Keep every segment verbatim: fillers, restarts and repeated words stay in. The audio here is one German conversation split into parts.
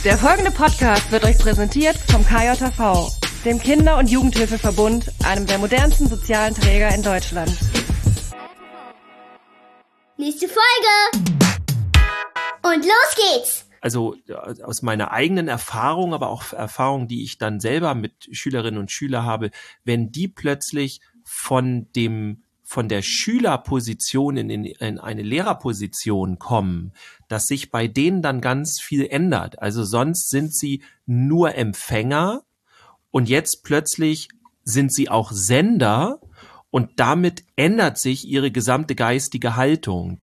Der folgende Podcast wird euch präsentiert vom K J V, dem Kinder- und Jugendhilfeverbund, einem der modernsten sozialen Träger in Deutschland. Nächste Folge! Und los geht's! Also aus meiner eigenen Erfahrung, aber auch Erfahrung, die ich dann selber mit Schülerinnen und Schülern habe, wenn die plötzlich von dem von der Schülerposition in, in, in eine Lehrerposition kommen, dass sich bei denen dann ganz viel ändert. Also sonst sind sie nur Empfänger und jetzt plötzlich sind sie auch Sender und damit ändert sich ihre gesamte geistige Haltung.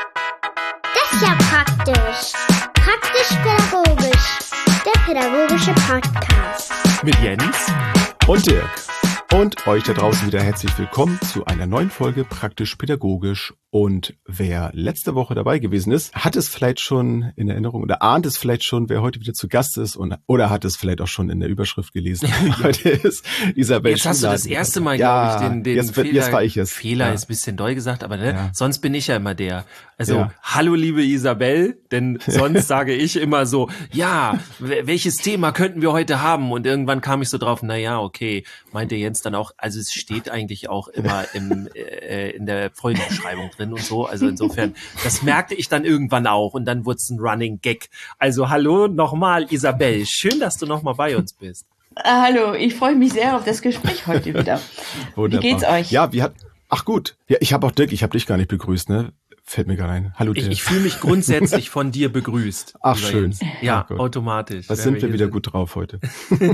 Das ist ja praktisch. Praktisch-pädagogisch. Der pädagogische Podcast. Mit Jens und Dirk. Und euch da draußen wieder herzlich willkommen zu einer neuen Folge Praktisch-pädagogisch. Und wer letzte Woche dabei gewesen ist, hat es vielleicht schon in Erinnerung oder ahnt es vielleicht schon, wer heute wieder zu Gast ist und oder hat es vielleicht auch schon in der Überschrift gelesen. Heute ist Isabel Jetzt hast du das erste Mal, ja, glaube ich, den, den jetzt, Fehler. Jetzt war ich es. Fehler ja. ist ein bisschen doll gesagt, aber ne, ja. sonst bin ich ja immer der. Also, ja. hallo liebe Isabel, denn sonst sage ich immer so, ja, welches Thema könnten wir heute haben? Und irgendwann kam ich so drauf, na ja, okay, meinte Jens dann auch, also es steht eigentlich auch immer im, äh, in der Folgenbeschreibung drin und so, also insofern, das merkte ich dann irgendwann auch und dann wurde es ein Running Gag. Also hallo nochmal Isabel, schön, dass du nochmal bei uns bist. Hallo, ich freue mich sehr auf das Gespräch heute wieder. Wunderbar. Wie geht's euch? Ja, wie hat, ach gut, ja, ich habe auch Dirk, ich habe dich gar nicht begrüßt, ne? Fällt mir gerade ein. Hallo Dirk. Ich, ich fühle mich grundsätzlich von dir begrüßt. Ach schön. Jens. Ja, oh automatisch. Was sind wir wieder sind. gut drauf heute.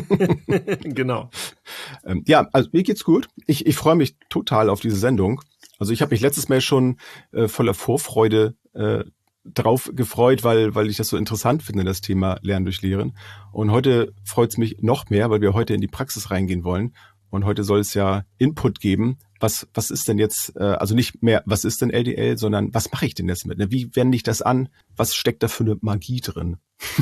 Genau. Ähm, ja, also mir geht's gut. Ich, ich freue mich total auf diese Sendung. Also ich habe mich letztes Mal schon äh, voller Vorfreude äh, drauf gefreut, weil weil ich das so interessant finde, das Thema Lernen durch Lehren. Und heute freut's mich noch mehr, weil wir heute in die Praxis reingehen wollen. Und heute soll es ja Input geben. Was was ist denn jetzt, äh, also nicht mehr, was ist denn L D L, sondern was mache ich denn jetzt mit? Ne? Wie wende ich das an? Was steckt da für eine Magie drin?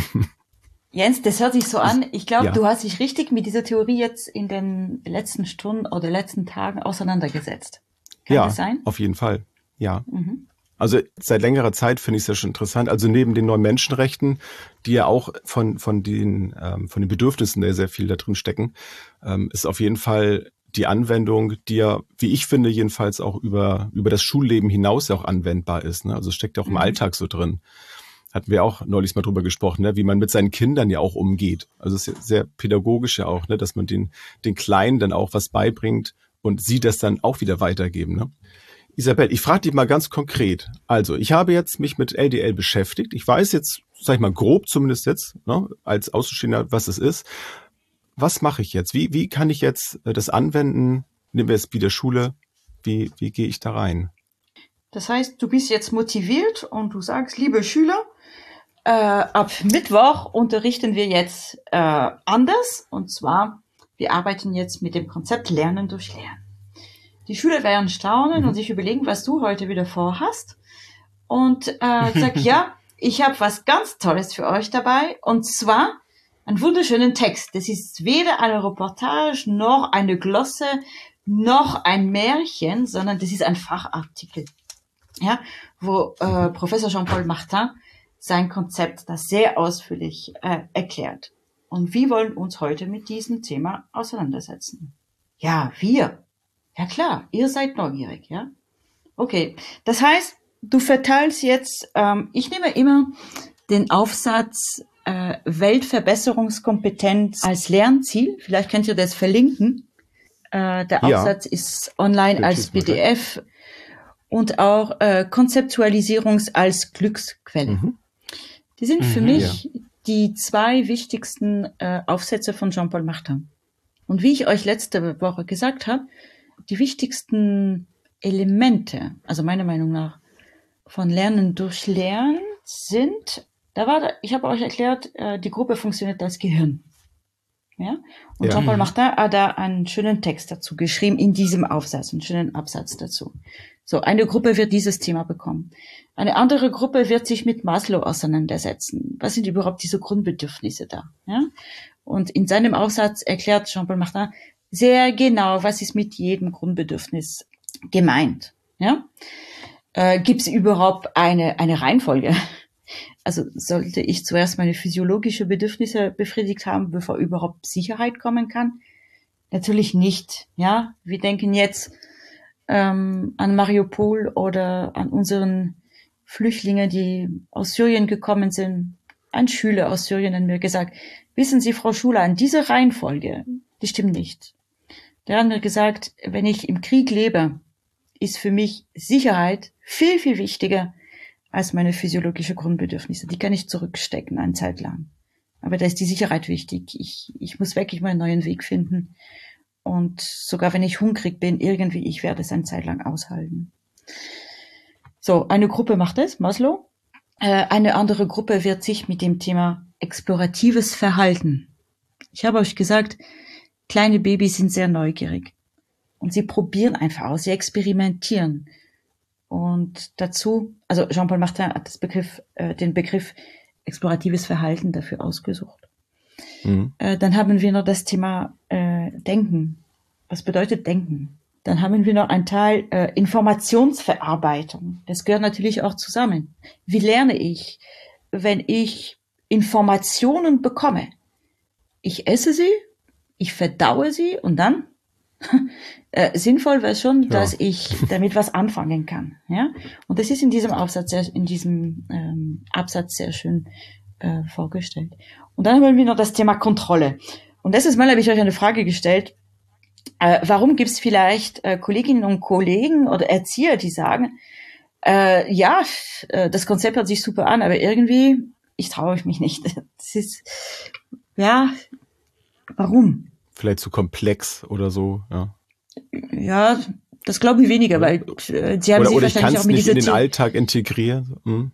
Jens, das hört sich so an. Ich glaube, ja. du hast dich richtig mit dieser Theorie jetzt in den letzten Stunden oder letzten Tagen auseinandergesetzt. Kann ja, das sein? Auf jeden Fall. Ja. Mhm. Also seit längerer Zeit finde ich es ja schon interessant. Also neben den neuen Menschenrechten, die ja auch von von den ähm, von den Bedürfnissen der sehr viel da drin stecken, ähm, ist auf jeden Fall die Anwendung, die ja, wie ich finde, jedenfalls auch über über das Schulleben hinaus ja auch anwendbar ist. Ne? Also es steckt ja auch im Mhm. Alltag so drin. Hatten wir auch neulich mal drüber gesprochen, ne? Wie man mit seinen Kindern ja auch umgeht. Also es ist ja sehr pädagogisch ja auch, ne? Dass man den den Kleinen dann auch was beibringt und sie das dann auch wieder weitergeben. Ne? Isabel, ich frage dich mal ganz konkret. Also, ich habe jetzt mich mit L D L beschäftigt. Ich weiß jetzt, sag ich mal, grob zumindest jetzt, ne, als Außenstehender, was es ist. Was mache ich jetzt? Wie, wie kann ich jetzt äh, das anwenden? Nehmen wir jetzt wieder Schule. Wie, wie gehe ich da rein? Das heißt, du bist jetzt motiviert und du sagst, liebe Schüler, äh, ab Mittwoch unterrichten wir jetzt äh, anders. Und zwar, wir arbeiten jetzt mit dem Konzept Lernen durch Lernen. Die Schüler werden staunen Mhm. und sich überlegen, was du heute wieder vorhast. Und äh, sag, ja, ich habe was ganz Tolles für euch dabei. Und zwar einen wunderschönen Text. Das ist weder eine Reportage, noch eine Glosse, noch ein Märchen, sondern das ist ein Fachartikel. Ja, wo äh, Professor Jean-Paul Martin sein Konzept da sehr ausführlich äh, erklärt. Und wir wollen uns heute mit diesem Thema auseinandersetzen. Ja, wir. Ja klar, ihr seid neugierig, ja? Okay, das heißt, du verteilst jetzt, ähm, ich nehme immer den Aufsatz äh, Weltverbesserungskompetenz als Lernziel. Vielleicht könnt ihr das verlinken. Äh, der Ja. Aufsatz ist online Ja, als schieß mal P D F und auch äh, Konzeptualisierungs als Glücksquelle. Mhm. Die sind für Mhm, mich die zwei wichtigsten äh, Aufsätze von Jean-Paul Martin. Und wie ich euch letzte Woche gesagt habe, die wichtigsten Elemente, also meiner Meinung nach, von Lernen durch Lernen sind, da war, da, ich habe euch erklärt, äh, die Gruppe funktioniert als Gehirn. Ja? Und Ja. Jean-Paul Martin hat da einen schönen Text dazu geschrieben, in diesem Aufsatz, einen schönen Absatz dazu. So, eine Gruppe wird dieses Thema bekommen. Eine andere Gruppe wird sich mit Maslow auseinandersetzen. Was sind überhaupt diese Grundbedürfnisse da? Ja? Und in seinem Aufsatz erklärt Jean-Paul Martin sehr genau, was ist mit jedem Grundbedürfnis gemeint. Ja? Äh, Gibt es überhaupt eine, eine Reihenfolge? Also sollte ich zuerst meine physiologischen Bedürfnisse befriedigt haben, bevor überhaupt Sicherheit kommen kann? Natürlich nicht. Ja, wir denken jetzt ähm, an Mariupol oder an unseren Flüchtlinge, die aus Syrien gekommen sind. Ein Schüler aus Syrien hat mir gesagt, wissen Sie, Frau Schulein, diese Reihenfolge, die stimmt nicht. Der hat mir gesagt, wenn ich im Krieg lebe, ist für mich Sicherheit viel, viel wichtiger als meine physiologische Grundbedürfnisse. Die kann ich zurückstecken eine Zeit lang. Aber da ist die Sicherheit wichtig. Ich, ich muss wirklich mal einen neuen Weg finden. Und sogar wenn ich hungrig bin, irgendwie, ich werde es eine Zeit lang aushalten. So, eine Gruppe macht es, Maslow. Äh, eine andere Gruppe wird sich mit dem Thema exploratives Verhalten. Ich habe euch gesagt, kleine Babys sind sehr neugierig. Und sie probieren einfach aus, sie experimentieren. Und dazu, also Jean-Paul Martin hat das Begriff, äh, den Begriff exploratives Verhalten dafür ausgesucht. Mhm. Äh, dann haben wir noch das Thema äh, Denken. Was bedeutet Denken? Dann haben wir noch einen Teil äh, Informationsverarbeitung. Das gehört natürlich auch zusammen. Wie lerne ich, wenn ich Informationen bekomme? Ich esse sie, ich verdaue sie und dann äh, sinnvoll wäre schon, ja, dass ich damit was anfangen kann. Ja, und das ist in diesem Aufsatz, sehr, in diesem ähm, Absatz sehr schön äh, vorgestellt. Und dann haben wir noch das Thema Kontrolle. Und letztes Mal habe ich euch eine Frage gestellt. Äh, warum gibt es vielleicht äh, Kolleginnen und Kollegen oder Erzieher, die sagen, äh, ja, äh, das Konzept hört sich super an, aber irgendwie, ich traue mich nicht. Das ist, ja, warum? Vielleicht zu komplex oder so, ja. Ja, das glaube ich weniger, weil äh, sie haben oder, sich oder wahrscheinlich auch mit nicht dieser in den Ziel- Alltag integrieren. Hm.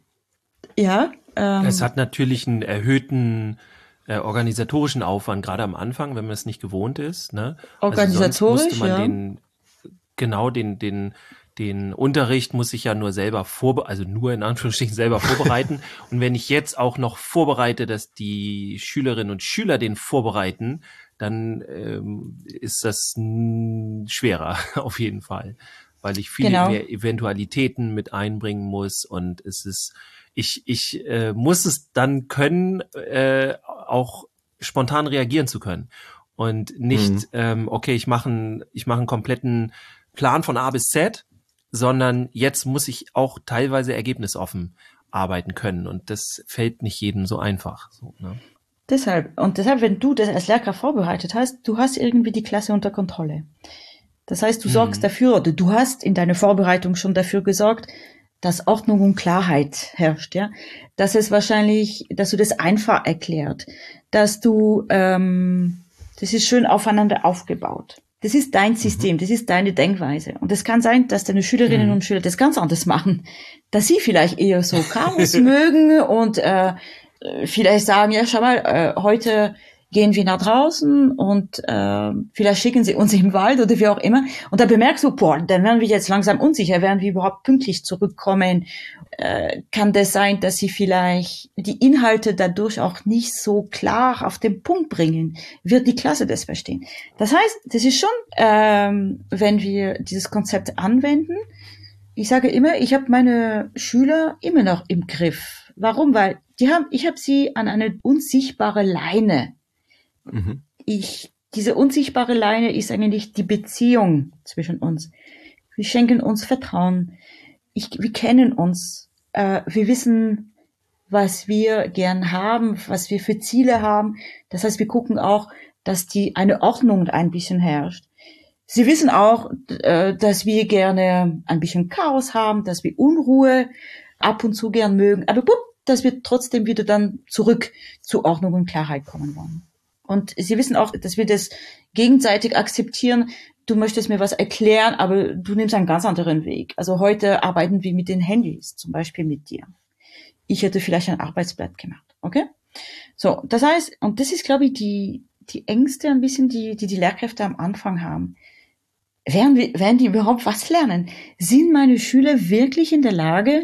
Ja. Ähm, Es hat natürlich einen erhöhten äh, organisatorischen Aufwand, gerade am Anfang, wenn man es nicht gewohnt ist. Ne? Organisatorisch, also sonst musste man ja. den, genau den, den, den Unterricht muss ich ja nur selber vorbe- also nur in Anführungsstrichen selber vorbereiten. Und wenn ich jetzt auch noch vorbereite, dass die Schülerinnen und Schüler den vorbereiten, dann ähm, ist das n- schwerer auf jeden Fall, weil ich viele Genau. mehr Eventualitäten mit einbringen muss und es ist, ich ich äh, muss es dann können, äh, auch spontan reagieren zu können und nicht, Mhm. ähm, okay, ich mache einen, ich mache einen kompletten Plan von A bis Z, sondern jetzt muss ich auch teilweise ergebnisoffen arbeiten können und das fällt nicht jedem so einfach. So, ne? Deshalb, und deshalb, wenn du das als Lehrkraft vorbereitet hast, du hast irgendwie die Klasse unter Kontrolle. Das heißt, du Mhm. sorgst dafür, oder du hast in deiner Vorbereitung schon dafür gesorgt, dass Ordnung und Klarheit herrscht, ja. Dass es wahrscheinlich, dass du das einfach erklärt, dass du, ähm, das ist schön aufeinander aufgebaut. Das ist dein System, mhm. das ist deine Denkweise. Und es kann sein, dass deine Schülerinnen mhm. und Schüler das ganz anders machen. Dass sie vielleicht eher so Chaos mögen und äh, vielleicht sagen, ja, schau mal, äh, heute gehen wir nach draußen und äh, vielleicht schicken sie uns im Wald oder wie auch immer. Und da bemerkst du, boah, dann werden wir jetzt langsam unsicher, werden wir überhaupt pünktlich zurückkommen. Äh, kann das sein, dass sie vielleicht die Inhalte dadurch auch nicht so klar auf den Punkt bringen? Wird die Klasse das verstehen? Das heißt, das ist schon, ähm, wenn wir dieses Konzept anwenden, ich sage immer, ich habe meine Schüler immer noch im Griff. Warum? Weil die haben, ich habe sie an eine unsichtbare Leine. Mhm. Ich, diese unsichtbare Leine ist eigentlich die Beziehung zwischen uns. Wir schenken uns Vertrauen. Ich, wir kennen uns. Äh, wir wissen, was wir gern haben, was wir für Ziele haben. Das heißt, wir gucken auch, dass die eine Ordnung ein bisschen herrscht. Sie wissen auch, äh, dass wir gerne ein bisschen Chaos haben, dass wir Unruhe ab und zu gern mögen. Aber bupp, dass wir trotzdem wieder dann zurück zu Ordnung und Klarheit kommen wollen. Und sie wissen auch, dass wir das gegenseitig akzeptieren. Du möchtest mir was erklären, aber du nimmst einen ganz anderen Weg. Also heute arbeiten wir mit den Handys, zum Beispiel mit dir. Ich hätte vielleicht ein Arbeitsblatt gemacht, okay? So, das heißt, und das ist, glaube ich, die die Ängste ein bisschen, die die, die Lehrkräfte am Anfang haben. Werden, wir, werden die überhaupt was lernen? Sind meine Schüler wirklich in der Lage,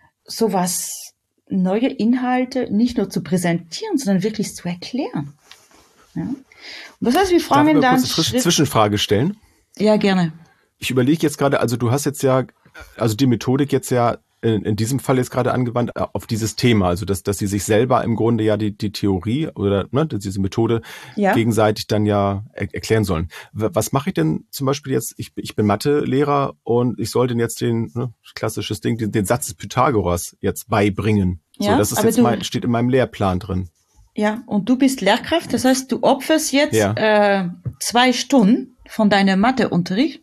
sowas, neue Inhalte nicht nur zu präsentieren, sondern wirklich zu erklären? Ja. Und das heißt, wir fragen Darf ich mal dann. kurz eine Zwischenfrage stellen? Ja, gerne. Ich überlege jetzt gerade, also du hast jetzt ja, also die Methodik jetzt ja in, in diesem Fall jetzt gerade angewandt auf dieses Thema, also dass, dass sie sich selber im Grunde ja die, die Theorie oder ne, diese Methode ja. gegenseitig dann ja er, erklären sollen. Was mache ich denn zum Beispiel jetzt? Ich, ich bin Mathelehrer und ich soll denn jetzt den, ne, klassisches Ding, den, den Satz des Pythagoras jetzt beibringen. Ja, so, das ist jetzt mein, steht in meinem Lehrplan drin. Ja, und du bist Lehrkraft, das heißt, du opferst jetzt ja. äh, zwei Stunden von deinem Matheunterricht.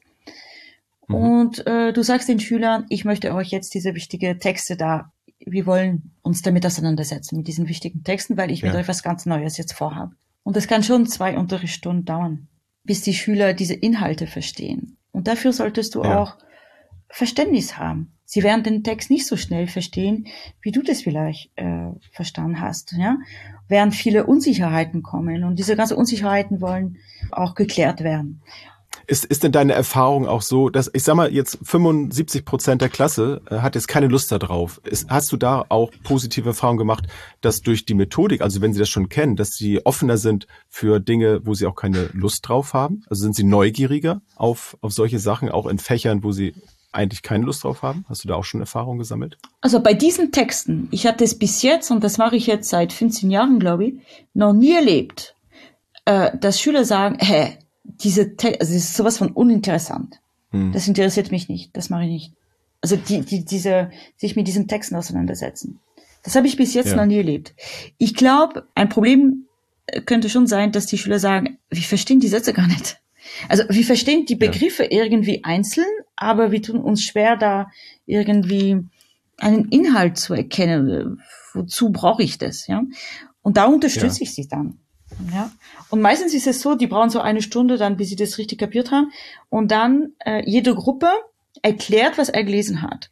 Mhm. Und äh, du sagst den Schülern, ich möchte euch jetzt diese wichtigen Texte da, wir wollen uns damit auseinandersetzen, mit diesen wichtigen Texten, weil ich ja. mit euch was ganz Neues jetzt vorhabe. Und das kann schon zwei Unterrichtsstunden dauern, bis die Schüler diese Inhalte verstehen. Und dafür solltest du ja. auch Verständnis haben. Sie werden den Text nicht so schnell verstehen, wie du das vielleicht äh, verstanden hast. Ja? Während viele Unsicherheiten kommen und diese ganzen Unsicherheiten wollen auch geklärt werden. Ist, ist denn deine Erfahrung auch so, dass, ich sag mal, jetzt fünfundsiebzig Prozent der Klasse äh, hat jetzt keine Lust da drauf. Ist, hast du da auch positive Erfahrungen gemacht, dass durch die Methodik, also wenn sie das schon kennen, dass sie offener sind für Dinge, wo sie auch keine Lust drauf haben? Also sind sie neugieriger auf, auf solche Sachen, auch in Fächern, wo sie eigentlich keine Lust drauf haben? Hast du da auch schon Erfahrungen gesammelt? Also bei diesen Texten, ich habe das bis jetzt, und das mache ich jetzt seit fünfzehn Jahren, glaube ich, noch nie erlebt, äh, dass Schüler sagen, hä, diese Te- also das ist sowas von uninteressant. Hm. Das interessiert mich nicht, das mache ich nicht. Also die, die, diese, sich mit diesen Texten auseinandersetzen. Das habe ich bis jetzt ja. noch nie erlebt. Ich glaube, ein Problem könnte schon sein, dass die Schüler sagen, wir verstehen die Sätze gar nicht. Also wir verstehen die Begriffe ja. irgendwie einzeln, aber wir tun uns schwer, da irgendwie einen Inhalt zu erkennen. Wozu brauche ich das? Ja? Und da unterstütze ja. ich sie dann. Ja? Und meistens ist es so, die brauchen so eine Stunde, dann, bis sie das richtig kapiert haben. Und dann äh, jede Gruppe erklärt, was er gelesen hat.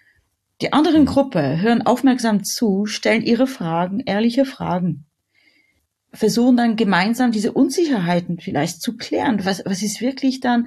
Die anderen mhm. Gruppe hören aufmerksam zu, stellen ihre Fragen, ehrliche Fragen. Versuchen dann gemeinsam diese Unsicherheiten vielleicht zu klären. Was, was ist wirklich dann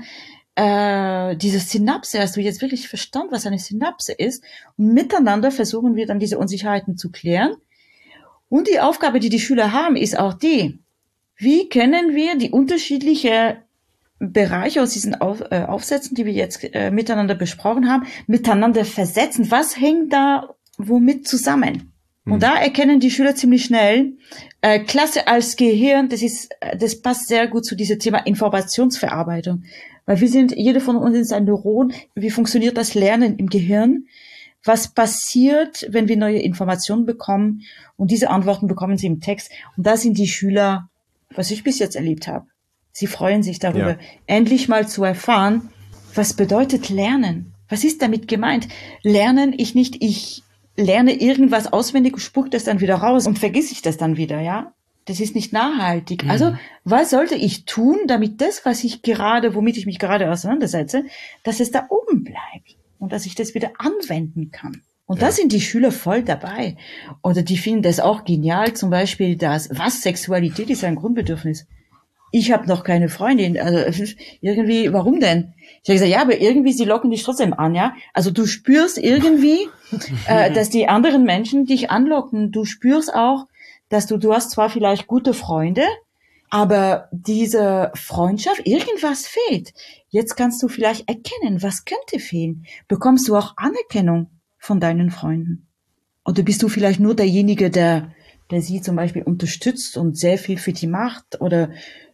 äh, diese Synapse? Hast du jetzt wirklich verstanden, was eine Synapse ist? Und miteinander versuchen wir dann diese Unsicherheiten zu klären. Und die Aufgabe, die die Schüler haben, ist auch die, wie können wir die unterschiedlichen Bereiche aus diesen Auf, äh, Aufsätzen, die wir jetzt äh, miteinander besprochen haben, miteinander versetzen? Was hängt da womit zusammen? Und da erkennen die Schüler ziemlich schnell, äh, Klasse als Gehirn, das ist, das passt sehr gut zu diesem Thema Informationsverarbeitung. Weil wir sind, jeder von uns ist ein Neuron. Wie funktioniert das Lernen im Gehirn? Was passiert, wenn wir neue Informationen bekommen? Und diese Antworten bekommen sie im Text. Und da sind die Schüler, was ich bis jetzt erlebt habe. Sie freuen sich darüber, ja. endlich mal zu erfahren, was bedeutet Lernen? Was ist damit gemeint? Lernen, ich nicht, ich lerne irgendwas auswendig, spuck das dann wieder raus und vergiss ich das dann wieder, ja? Das ist nicht nachhaltig. Mhm. Also, was sollte ich tun, damit das, was ich gerade, womit ich mich gerade auseinandersetze, dass es da oben bleibt und dass ich das wieder anwenden kann? Und ja. da sind die Schüler voll dabei. Oder die finden das auch genial, zum Beispiel das, was Sexualität ist ein Grundbedürfnis. Ich habe noch keine Freundin. Also irgendwie, warum denn? Ich habe gesagt, ja, aber irgendwie, sie locken dich trotzdem an, ja. Also du spürst irgendwie, äh, dass die anderen Menschen dich anlocken. Du spürst auch, dass du, du hast zwar vielleicht gute Freunde, aber diese Freundschaft, irgendwas fehlt. Jetzt kannst du vielleicht erkennen, was könnte fehlen. Bekommst du auch Anerkennung von deinen Freunden? Oder bist du vielleicht nur derjenige, der, der sie zum Beispiel unterstützt und sehr viel für die macht? Oder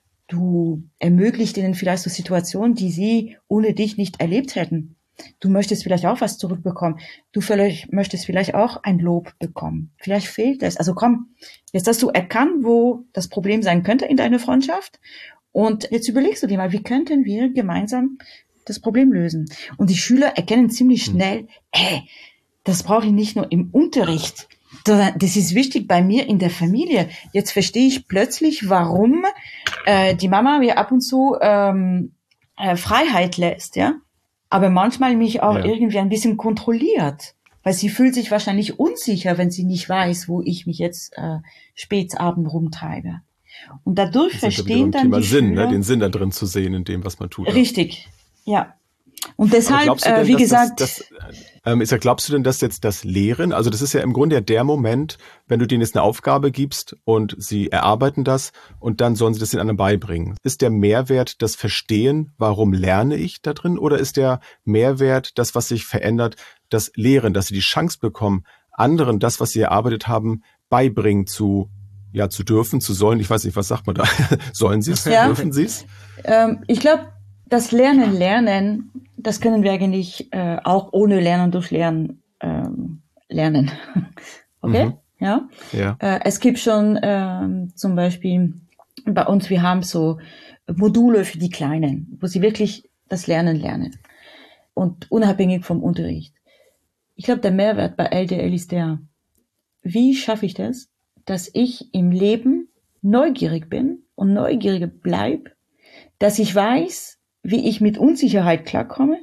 du ermöglicht ihnen vielleicht so Situationen, die sie ohne dich nicht erlebt hätten. Du möchtest vielleicht auch was zurückbekommen. Du vielleicht, möchtest vielleicht auch ein Lob bekommen. Vielleicht fehlt es. Also komm, jetzt hast du erkannt, wo das Problem sein könnte in deiner Freundschaft. Und jetzt überlegst du dir mal, wie könnten wir gemeinsam das Problem lösen? Und die Schüler erkennen ziemlich schnell, hey, das brauche ich nicht nur im Unterricht. Das ist wichtig bei mir in der Familie. Jetzt verstehe ich plötzlich, warum äh, die Mama mir ab und zu ähm, äh, Freiheit lässt, ja. Aber manchmal mich auch ja. irgendwie ein bisschen kontrolliert, weil sie fühlt sich wahrscheinlich unsicher, wenn sie nicht weiß, wo ich mich jetzt äh, spätabend rumtreibe. Und dadurch das verstehen dann Thema die Sinn, Schüler, ne? Den Sinn da drin zu sehen in dem, was man tut. Richtig, ja. Und deshalb, äh, wie dass gesagt... Das, das, ähm, ist ja, glaubst du denn, dass jetzt das Lehren, also das ist ja im Grunde ja der Moment, wenn du denen jetzt eine Aufgabe gibst und sie erarbeiten das und dann sollen sie das den anderen beibringen. Ist der Mehrwert das Verstehen, warum lerne ich da drin, oder ist der Mehrwert das, was sich verändert, das Lehren, dass sie die Chance bekommen, anderen das, was sie erarbeitet haben, beibringen zu, ja, zu dürfen, zu sollen? Ich weiß nicht, was sagt man da? Sollen sie es? Ja. Dürfen sie es? Ähm, ich glaube, das Lernen, Lernen, das können wir eigentlich äh, auch ohne Lernen durch Lernen ähm, lernen. Okay? Mhm. Ja. Ja. Äh, es gibt schon ähm, zum Beispiel bei uns, wir haben so Module für die Kleinen, wo sie wirklich das Lernen lernen. Und unabhängig vom Unterricht. Ich glaube, der Mehrwert bei L D L ist der, wie schaffe ich das, dass ich im Leben neugierig bin und neugierig bleib, dass ich weiß, wie ich mit Unsicherheit klarkomme,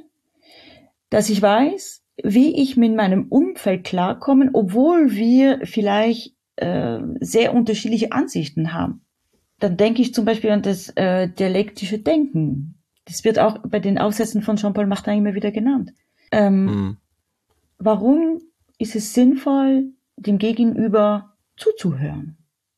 dass ich weiß, wie ich mit meinem Umfeld klarkomme, obwohl wir vielleicht äh, sehr unterschiedliche Ansichten haben. Dann denke ich zum Beispiel an das äh, dialektische Denken. Das wird auch bei den Aufsätzen von Jean-Paul Martin immer wieder genannt. Ähm, Mhm. Warum ist es sinnvoll, dem Gegenüber zuzuhören?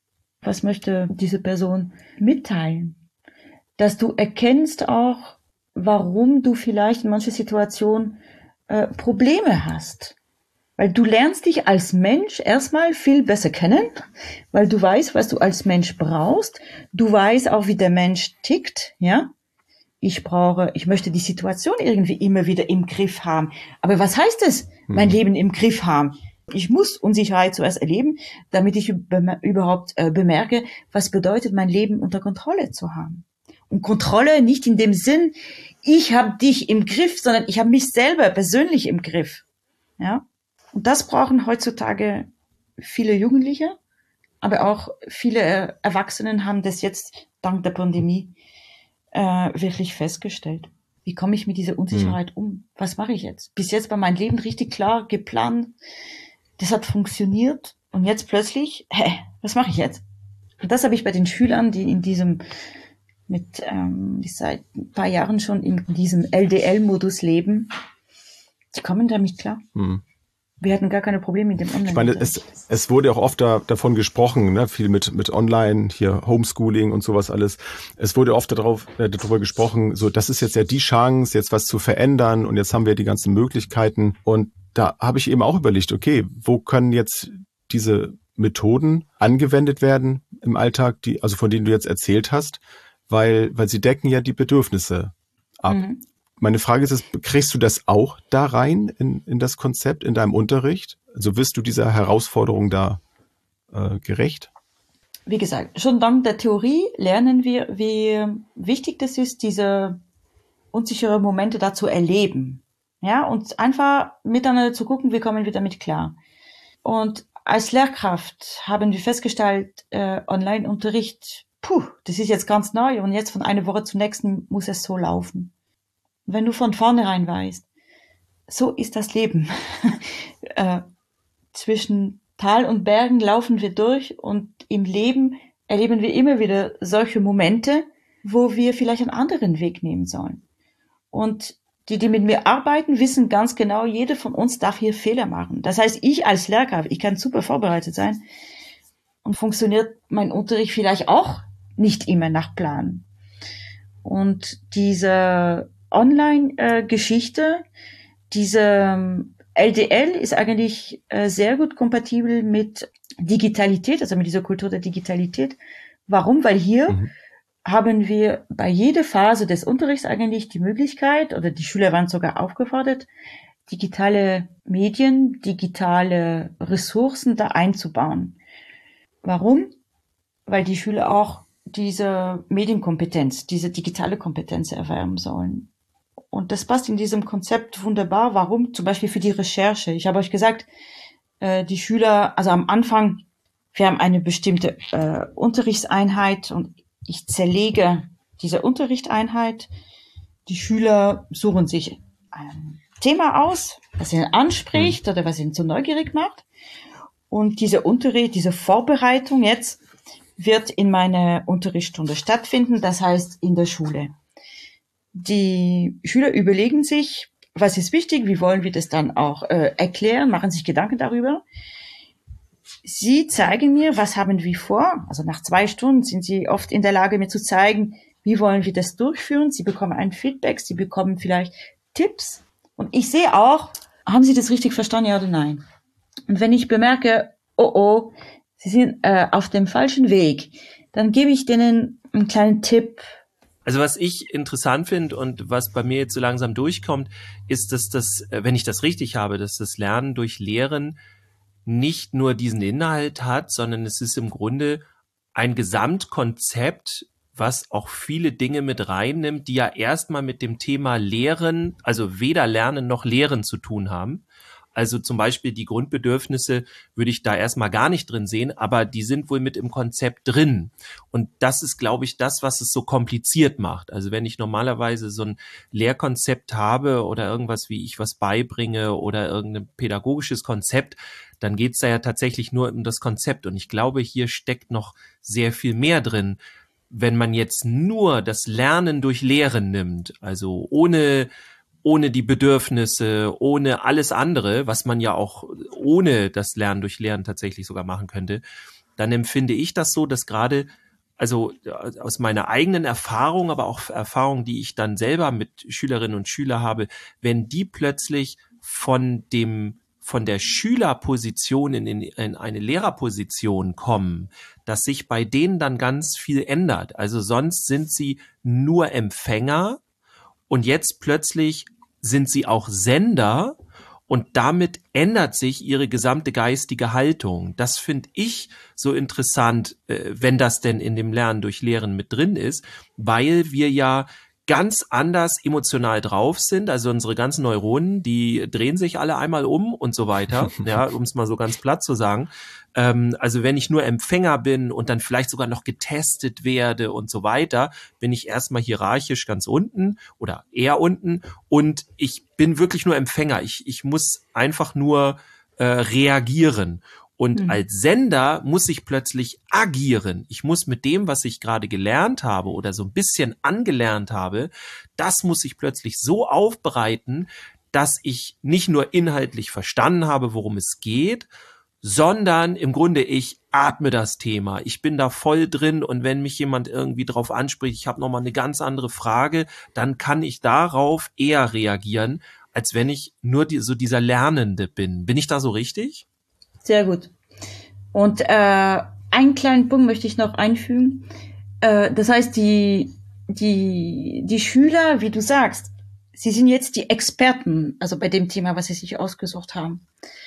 Was möchte diese Person mitteilen? Dass du erkennst auch, warum du vielleicht in manchen Situationen äh, Probleme hast. Weil du lernst dich als Mensch erstmal viel besser kennen, weil du weißt, was du als Mensch brauchst. Du weißt auch, wie der Mensch tickt, ja. Ich brauche, ich möchte die Situation irgendwie immer wieder im Griff haben. Aber was heißt es, mein Mhm. Leben im Griff haben? Ich muss Unsicherheit zuerst erleben, damit ich be- überhaupt äh, bemerke, was bedeutet, mein Leben unter Kontrolle zu haben. Und Kontrolle nicht in dem Sinn, ich habe dich im Griff, sondern ich habe mich selber persönlich im Griff. Ja? Und das brauchen heutzutage viele Jugendliche, aber auch viele Erwachsenen haben das jetzt dank der Pandemie äh, wirklich festgestellt. Wie komme ich mit dieser Unsicherheit um? Was mache ich jetzt? Bis jetzt war mein Leben richtig klar geplant. Das hat funktioniert. Und jetzt plötzlich, hä, was mache ich jetzt? Und das habe ich bei den Schülern, die in diesem, mit, ähm, die seit ein paar Jahren schon in diesem L D L-Modus leben, die kommen damit klar. Mhm. Wir hatten gar keine Probleme mit dem Online. Ich meine, es, es wurde auch oft da, davon gesprochen, ne, viel mit, mit Online, hier Homeschooling und sowas alles. Es wurde oft darauf, äh, darüber gesprochen, so, das ist jetzt ja die Chance, jetzt was zu verändern und jetzt haben wir die ganzen Möglichkeiten. Und da habe ich eben auch überlegt, okay, wo können jetzt diese Methoden angewendet werden im Alltag, die, also von denen du jetzt erzählt hast, weil, weil sie decken ja die Bedürfnisse ab. Mhm. Meine Frage ist, es, kriegst du das auch da rein in, in das Konzept, in deinem Unterricht? Also wirst du dieser Herausforderung da äh, gerecht? Wie gesagt, schon dank der Theorie lernen wir, wie wichtig das ist, diese unsichere Momente da zu erleben. Ja, und einfach miteinander zu gucken, wie kommen wir damit klar. Und als Lehrkraft haben wir festgestellt, äh, Online-Unterricht, puh, das ist jetzt ganz neu und jetzt von einer Woche zur nächsten muss es so laufen. Wenn du von vornherein weißt, so ist das Leben. äh, zwischen Tal und Bergen laufen wir durch und im Leben erleben wir immer wieder solche Momente, wo wir vielleicht einen anderen Weg nehmen sollen. Und die, die mit mir arbeiten, wissen ganz genau, jeder von uns darf hier Fehler machen. Das heißt, ich als Lehrkraft, ich kann super vorbereitet sein und funktioniert mein Unterricht vielleicht auch nicht immer nach Plan. Und diese Online-Geschichte, diese L D L ist eigentlich äh, sehr gut kompatibel mit Digitalität, also mit dieser Kultur der Digitalität. Warum? Weil hier mhm. haben wir bei jeder Phase des Unterrichts eigentlich die Möglichkeit, oder die Schüler waren sogar aufgefordert, digitale Medien, digitale Ressourcen da einzubauen. Warum? Weil die Schüler auch diese Medienkompetenz, diese digitale Kompetenz erwerben sollen. Und das passt in diesem Konzept wunderbar. Warum? Zum Beispiel für die Recherche. Ich habe euch gesagt, äh, die Schüler, also am Anfang, wir haben eine bestimmte äh, Unterrichtseinheit und ich zerlege diese Unterrichtseinheit. Die Schüler suchen sich ein Thema aus, was ihnen anspricht oder was ihnen so neugierig macht. Und diese Unterricht, diese Vorbereitung jetzt wird in meiner Unterrichtsstunde stattfinden, das heißt in der Schule. die Schüler überlegen sich, was ist wichtig, wie wollen wir das dann auch äh, erklären, machen sich Gedanken darüber. Sie zeigen mir, was haben wir vor. Also nach zwei Stunden sind sie oft in der Lage, mir zu zeigen, wie wollen wir das durchführen. Sie bekommen ein Feedback, sie bekommen vielleicht Tipps. Und ich sehe auch, haben sie das richtig verstanden, ja oder nein? Und wenn ich bemerke, oh oh, sie sind äh, auf dem falschen Weg, dann gebe ich denen einen kleinen Tipp. Also was ich interessant finde und was bei mir jetzt so langsam durchkommt, ist, dass das, wenn ich das richtig habe, dass das Lernen durch Lehren nicht nur diesen Inhalt hat, sondern es ist im Grunde ein Gesamtkonzept, was auch viele Dinge mit reinnimmt, die ja erstmal mit dem Thema Lehren, also weder Lernen noch Lehren zu tun haben. Also zum Beispiel die Grundbedürfnisse würde ich da erstmal gar nicht drin sehen, aber die sind wohl mit im Konzept drin. Und das ist, glaube ich, das, was es so kompliziert macht. Also wenn ich normalerweise so ein Lehrkonzept habe oder irgendwas, wie ich was beibringe oder irgendein pädagogisches Konzept, dann geht's da ja tatsächlich nur um das Konzept. Und ich glaube, hier steckt noch sehr viel mehr drin. Wenn man jetzt nur das Lernen durch Lehren nimmt, also ohne ohne die Bedürfnisse, ohne alles andere, was man ja auch ohne das Lernen durch Lehren tatsächlich sogar machen könnte, dann empfinde ich das so, dass gerade, also aus meiner eigenen Erfahrung, aber auch Erfahrung, die ich dann selber mit Schülerinnen und Schülern habe, wenn die plötzlich von dem von der Schülerposition in, in, in eine Lehrerposition kommen, dass sich bei denen dann ganz viel ändert. Also sonst sind sie nur Empfänger und jetzt plötzlich sind sie auch Sender und damit ändert sich ihre gesamte geistige Haltung. Das finde ich so interessant, wenn das denn in dem Lernen durch Lehren mit drin ist, weil wir ja ganz anders emotional drauf sind, also unsere ganzen Neuronen, die drehen sich alle einmal um und so weiter, ja, um es mal so ganz platt zu sagen. Ähm, also wenn ich nur Empfänger bin und dann vielleicht sogar noch getestet werde und so weiter, bin ich erstmal hierarchisch ganz unten oder eher unten und ich bin wirklich nur Empfänger. Ich, ich muss einfach nur äh, reagieren. Und mhm. als Sender muss ich plötzlich agieren. Ich muss mit dem, was ich gerade gelernt habe oder so ein bisschen angelernt habe, das muss ich plötzlich so aufbereiten, dass ich nicht nur inhaltlich verstanden habe, worum es geht, sondern im Grunde ich atme das Thema. Ich bin da voll drin und wenn mich jemand irgendwie drauf anspricht, ich habe nochmal eine ganz andere Frage, dann kann ich darauf eher reagieren, als wenn ich nur die, so dieser Lernende bin. Bin ich da so richtig? Sehr gut. Und äh, einen kleinen Punkt möchte ich noch einfügen. Äh, das heißt, die, die, die Schüler, wie du sagst, sie sind jetzt die Experten, also bei dem Thema, was sie sich ausgesucht haben.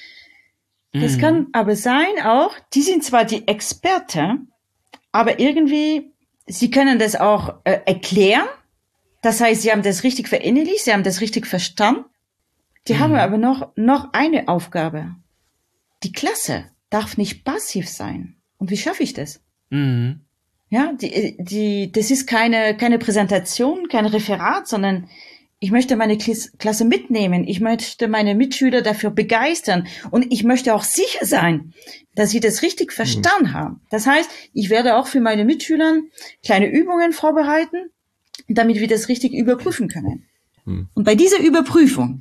Mhm. Das kann aber sein auch, die sind zwar die Experten, aber irgendwie, sie können das auch äh, erklären. Das heißt, sie haben das richtig verinnerlicht, sie haben das richtig verstanden. Die mhm. haben aber noch, noch eine Aufgabe. Die Klasse darf nicht passiv sein. Und wie schaffe ich das? Mhm. Ja, die, die, das ist keine, keine Präsentation, kein Referat, sondern ich möchte meine Klasse mitnehmen. Ich möchte meine Mitschüler dafür begeistern. Und ich möchte auch sicher sein, dass sie das richtig verstanden mhm. haben. Das heißt, ich werde auch für meine Mitschüler kleine Übungen vorbereiten, damit wir das richtig überprüfen können. Mhm. Und bei dieser Überprüfung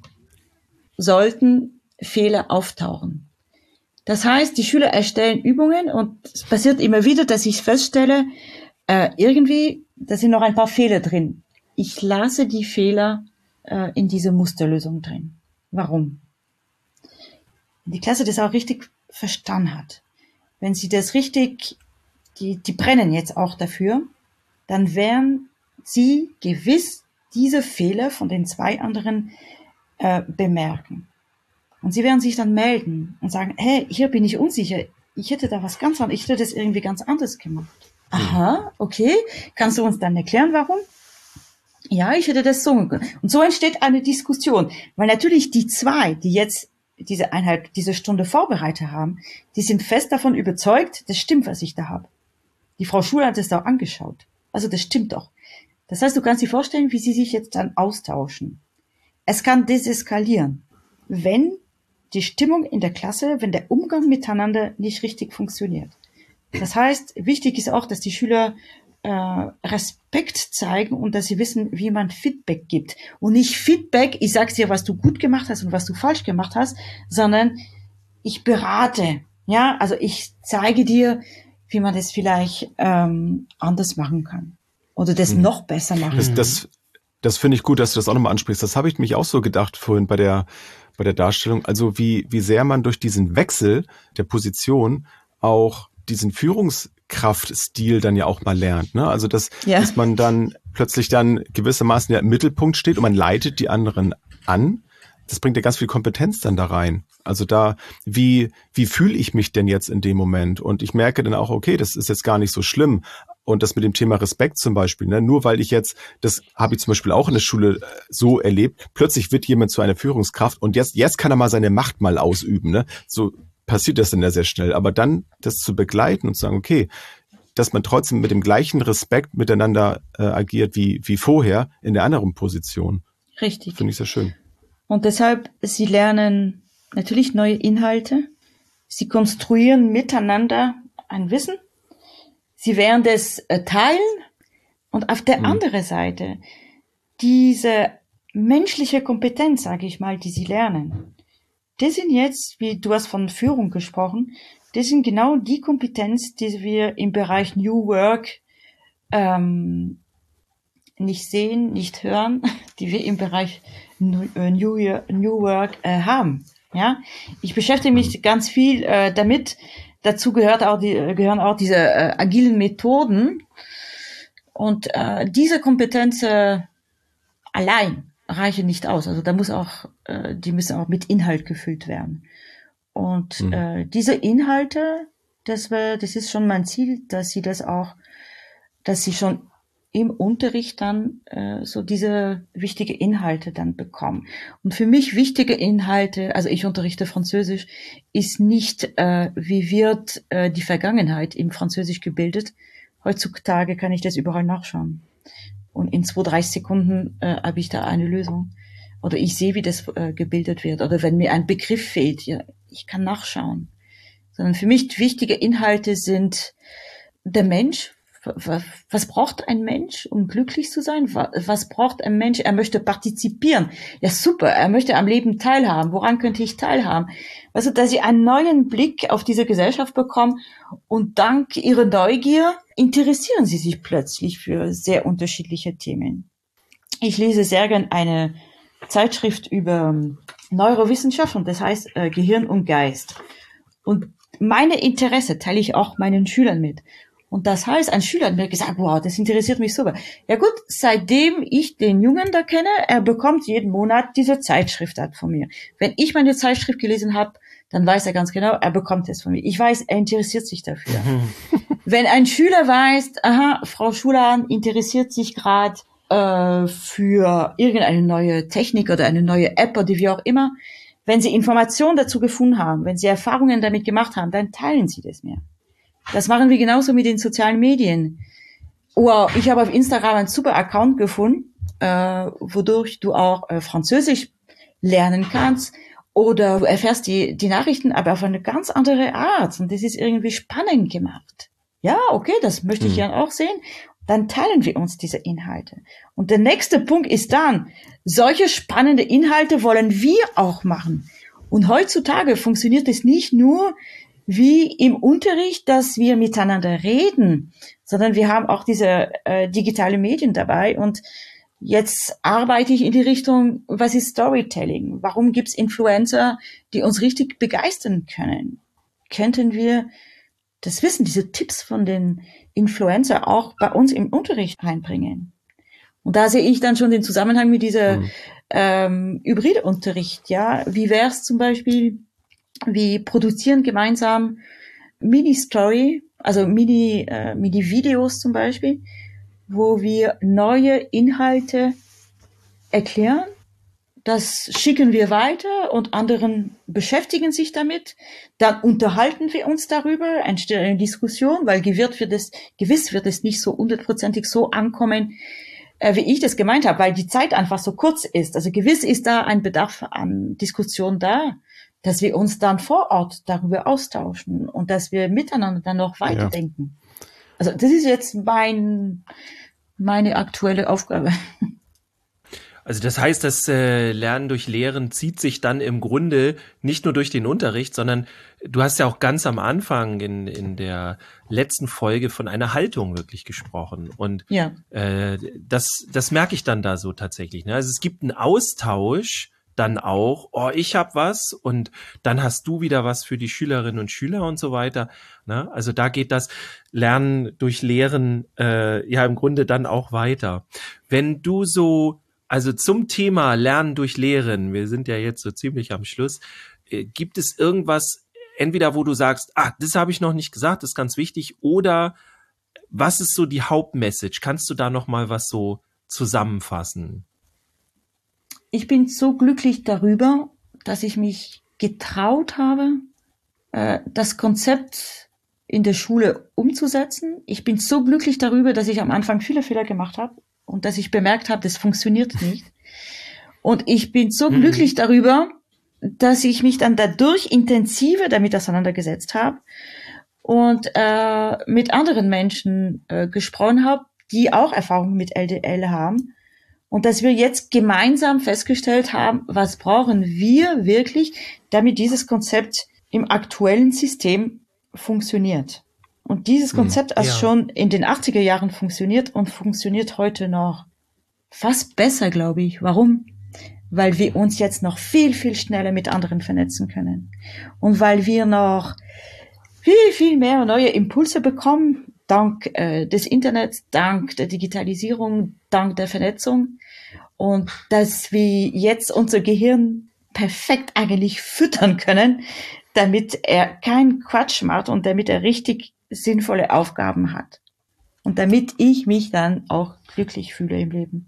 sollten Fehler auftauchen. Das heißt, die Schüler erstellen Übungen und es passiert immer wieder, dass ich feststelle, äh, irgendwie, da sind noch ein paar Fehler drin. Ich lasse die Fehler äh, in diese Musterlösung drin. Warum? Wenn die Klasse das auch richtig verstanden hat, wenn sie das richtig, die, die brennen jetzt auch dafür, dann werden sie gewiss diese Fehler von den zwei anderen äh, bemerken. Und sie werden sich dann melden und sagen, hey, hier bin ich unsicher. Ich hätte da was ganz anderes, ich hätte das irgendwie ganz anders gemacht. Aha, okay. Kannst du uns dann erklären, warum? Ja, ich hätte das so gemacht. Und so entsteht eine Diskussion. Weil natürlich die zwei, die jetzt diese Einheit, diese Stunde vorbereitet haben, die sind fest davon überzeugt, das stimmt, was ich da habe. Die Frau Schuler hat es auch angeschaut. Also das stimmt doch. Das heißt, du kannst dir vorstellen, wie sie sich jetzt dann austauschen. Es kann deseskalieren, wenn die Stimmung in der Klasse, wenn der Umgang miteinander nicht richtig funktioniert. Das heißt, wichtig ist auch, dass die Schüler äh, Respekt zeigen und dass sie wissen, wie man Feedback gibt. Und nicht Feedback, ich sag's dir, was du gut gemacht hast und was du falsch gemacht hast, sondern ich berate. Ja, also ich zeige dir, wie man das vielleicht ähm, anders machen kann. Oder das hm. noch besser machen das, kann. Das, das finde ich gut, dass du das auch nochmal ansprichst. Das habe ich mich auch so gedacht vorhin bei der bei der Darstellung. Also wie wie sehr man durch diesen Wechsel der Position auch diesen Führungskraftstil dann ja auch mal lernt. Ne? Also dass, ja. dass man dann plötzlich dann gewissermaßen ja im Mittelpunkt steht und man leitet die anderen an. Das bringt ja ganz viel Kompetenz dann da rein. Also da, wie wie fühle ich mich denn jetzt in dem Moment? Und ich merke dann auch, okay, das ist jetzt gar nicht so schlimm. Und das mit dem Thema Respekt zum Beispiel, ne? Nur weil ich jetzt, das habe ich zum Beispiel auch in der Schule so erlebt, plötzlich wird jemand zu einer Führungskraft und jetzt jetzt kann er mal seine Macht mal ausüben. Ne? So passiert das dann ja sehr schnell. Aber dann das zu begleiten und zu sagen, okay, dass man trotzdem mit dem gleichen Respekt miteinander äh, agiert wie wie vorher in der anderen Position. Richtig. Finde ich sehr schön. Und deshalb, sie lernen natürlich neue Inhalte. Sie konstruieren miteinander ein Wissen. Sie werden das äh, teilen. Und auf der mhm. anderen Seite, diese menschliche Kompetenz, sage ich mal, die sie lernen, das sind jetzt, wie du hast von Führung gesprochen, das sind genau die Kompetenz, die wir im Bereich New Work ähm, nicht sehen, nicht hören, die wir im Bereich New, New, New Work äh, haben. Ja, ich beschäftige mich ganz viel äh, damit. Dazu gehört auch die, gehören auch diese äh, agilen Methoden. Und äh, diese Kompetenz äh, allein reichen nicht aus. Also da muss auch, äh, die müssen auch mit Inhalt gefüllt werden. Und mhm. äh, diese Inhalte, das wäre, das ist schon mein Ziel, dass sie das auch, dass sie schon im Unterricht dann äh, so diese wichtige Inhalte dann bekommen. Und für mich wichtige Inhalte, also ich unterrichte Französisch, ist nicht, äh, wie wird äh, die Vergangenheit im Französisch gebildet. Heutzutage kann ich das überall nachschauen. Und in zwei, drei Sekunden äh, habe ich da eine Lösung. Oder ich sehe, wie das äh, gebildet wird. Oder wenn mir ein Begriff fehlt, ja, ich kann nachschauen. Sondern für mich wichtige Inhalte sind der Mensch. Was braucht ein Mensch, um glücklich zu sein? Was braucht ein Mensch? Er möchte partizipieren. Ja, super. Er möchte am Leben teilhaben. Woran könnte ich teilhaben? Also, dass sie einen neuen Blick auf diese Gesellschaft bekommen und dank ihrer Neugier interessieren sie sich plötzlich für sehr unterschiedliche Themen. Ich lese sehr gern eine Zeitschrift über Neurowissenschaft und das heißt äh, Gehirn und Geist. Und meine Interesse teile ich auch meinen Schülern mit. Und das heißt, ein Schüler hat mir gesagt, wow, das interessiert mich super. Ja gut, seitdem ich den Jungen da kenne, er bekommt jeden Monat diese Zeitschrift von mir. Wenn ich meine Zeitschrift gelesen habe, dann weiß er ganz genau, er bekommt es von mir. Ich weiß, er interessiert sich dafür. Wenn ein Schüler weiß, aha, Frau Schulan interessiert sich gerade äh, für irgendeine neue Technik oder eine neue App oder wie auch immer, wenn sie Informationen dazu gefunden haben, wenn sie Erfahrungen damit gemacht haben, dann teilen sie das mir. Das machen wir genauso mit den sozialen Medien. Wow, ich habe auf Instagram einen super Account gefunden, äh, wodurch du auch äh, Französisch lernen kannst oder du erfährst die, die Nachrichten, aber auf eine ganz andere Art. Und das ist irgendwie spannend gemacht. Ja, okay, das möchte ich mhm. ja auch sehen. Dann teilen wir uns diese Inhalte. Und der nächste Punkt ist dann, solche spannende Inhalte wollen wir auch machen. Und heutzutage funktioniert es nicht nur wie im Unterricht, dass wir miteinander reden, sondern wir haben auch diese äh, digitale Medien dabei und jetzt arbeite ich in die Richtung, was ist Storytelling? Warum gibt's Influencer, die uns richtig begeistern können? Könnten wir das Wissen, diese Tipps von den Influencer auch bei uns im Unterricht einbringen? Und da sehe ich dann schon den Zusammenhang mit dieser mhm. ähm, Hybridunterricht. Ja, wie wäre es zum Beispiel, wir produzieren gemeinsam Mini-Story, also Mini, äh, Mini-Videos zum Beispiel, wo wir neue Inhalte erklären. Das schicken wir weiter und anderen beschäftigen sich damit. Dann unterhalten wir uns darüber, entsteht eine Diskussion, weil gewiss wird es, gewiss wird es nicht so hundertprozentig so ankommen, äh, wie ich das gemeint habe, weil die Zeit einfach so kurz ist. Also gewiss ist da ein Bedarf an Diskussion da. dass wir uns dann vor Ort darüber austauschen und dass wir miteinander dann noch weiterdenken. Ja. Also das ist jetzt mein, meine aktuelle Aufgabe. Also das heißt, das äh, Lernen durch Lehren zieht sich dann im Grunde nicht nur durch den Unterricht, sondern du hast ja auch ganz am Anfang in in der letzten Folge von einer Haltung wirklich gesprochen. Und ja. äh, das das merke ich dann da so tatsächlich. Ne? Also es gibt einen Austausch dann auch, oh, ich hab was und dann hast du wieder was für die Schülerinnen und Schüler und so weiter. Ne? Also da geht das Lernen durch Lehren äh, ja im Grunde dann auch weiter. Wenn du so Also zum Thema Lernen durch Lehren, wir sind ja jetzt so ziemlich am Schluss, äh, gibt es irgendwas, entweder wo du sagst, ah, das habe ich noch nicht gesagt, das ist ganz wichtig, oder was ist so die Hauptmessage? Kannst du da noch mal was so zusammenfassen? Ich bin so glücklich darüber, dass ich mich getraut habe, äh, das Konzept in der Schule umzusetzen. Ich bin so glücklich darüber, dass ich am Anfang viele Fehler gemacht habe. Und dass ich bemerkt habe, das funktioniert nicht. Und ich bin so mhm. glücklich darüber, dass ich mich dann dadurch intensiver damit auseinandergesetzt habe und äh, mit anderen Menschen äh, gesprochen habe, die auch Erfahrungen mit L D L haben. Und dass wir jetzt gemeinsam festgestellt haben, was brauchen wir wirklich, damit dieses Konzept im aktuellen System funktioniert. Und dieses Konzept hat ja. schon in den achtziger Jahren funktioniert und funktioniert heute noch fast besser, glaube ich. Warum? Weil wir uns jetzt noch viel, viel schneller mit anderen vernetzen können. Und weil wir noch viel, viel mehr neue Impulse bekommen, dank äh, des Internets, dank der Digitalisierung, dank der Vernetzung. Und dass wir jetzt unser Gehirn perfekt eigentlich füttern können, damit er keinen Quatsch macht und damit er richtig sinnvolle Aufgaben hat. Und damit ich mich dann auch glücklich fühle im Leben.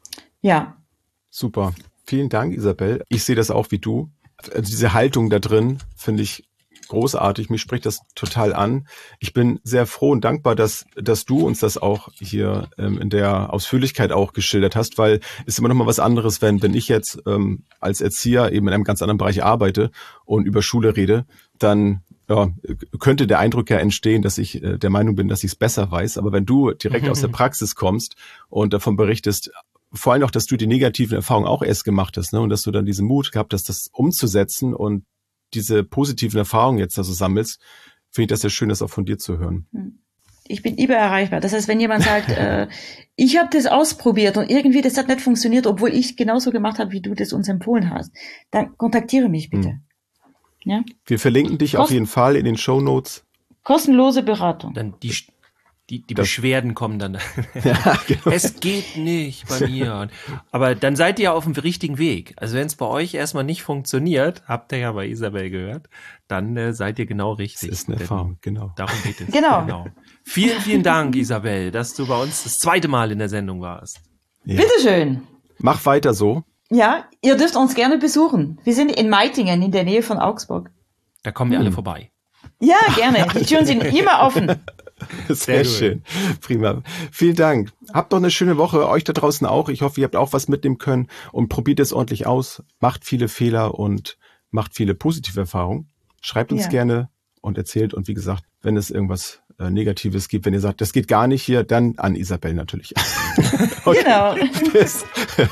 Ja. Super. Vielen Dank, Isabel. Ich sehe das auch wie du. Also diese Haltung da drin finde ich großartig. Mich spricht das total an. Ich bin sehr froh und dankbar, dass dass du uns das auch hier ähm, in der Ausführlichkeit auch geschildert hast, weil es immer noch mal was anderes, wenn wenn ich jetzt ähm, als Erzieher eben in einem ganz anderen Bereich arbeite und über Schule rede, dann ja, könnte der Eindruck ja entstehen, dass ich äh, der Meinung bin, dass ich es besser weiß. Aber wenn du direkt aus der Praxis kommst und davon berichtest, vor allem auch, dass du die negativen Erfahrungen auch erst gemacht hast, ne, und dass du dann diesen Mut gehabt hast, das umzusetzen und diese positiven Erfahrungen jetzt also sammelst, finde ich das sehr schön, das auch von dir zu hören. Ich bin immer erreichbar. Das heißt, wenn jemand sagt, äh, ich habe das ausprobiert und irgendwie das hat nicht funktioniert, obwohl ich genauso gemacht habe, wie du das uns empfohlen hast, dann kontaktiere mich bitte. Hm. Ja? Wir verlinken dich Kost- auf jeden Fall in den Shownotes. Kostenlose Beratung. Dann die Die, die Beschwerden kommen dann. Ja, genau. Es geht nicht bei mir. Aber dann seid ihr auf dem richtigen Weg. Also wenn es bei euch erstmal nicht funktioniert, habt ihr ja bei Isabel gehört, dann äh, seid ihr genau richtig. Das ist eine Erfahrung, genau. Darum geht es. Genau. genau. Vielen, vielen Dank, Isabel, dass du bei uns das zweite Mal in der Sendung warst. Ja. Bitteschön. Mach weiter so. Ja, ihr dürft uns gerne besuchen. Wir sind in Meitingen in der Nähe von Augsburg. Da kommen wir hm. alle vorbei. Ja, gerne. Die Türen sind immer offen. Sehr, Sehr schön. Prima. Vielen Dank. Habt doch eine schöne Woche. Euch da draußen auch. Ich hoffe, ihr habt auch was mitnehmen können und probiert es ordentlich aus. Macht viele Fehler und macht viele positive Erfahrungen. Schreibt uns ja. gerne und erzählt. Und wie gesagt, wenn es irgendwas äh, Negatives gibt, wenn ihr sagt, das geht gar nicht hier, dann an Isabel natürlich. Okay. Genau. Bis,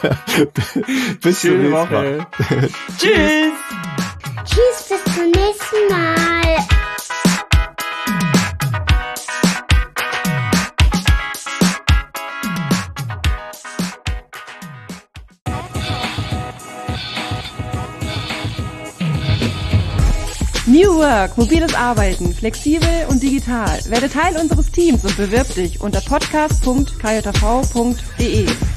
bis zum nächsten Mal. Tschüss. Tschüss, bis zum nächsten Mal. New Work, mobiles Arbeiten, flexibel und digital. Werde Teil unseres Teams und bewirb dich unter podcast punkt k j v punkt d e.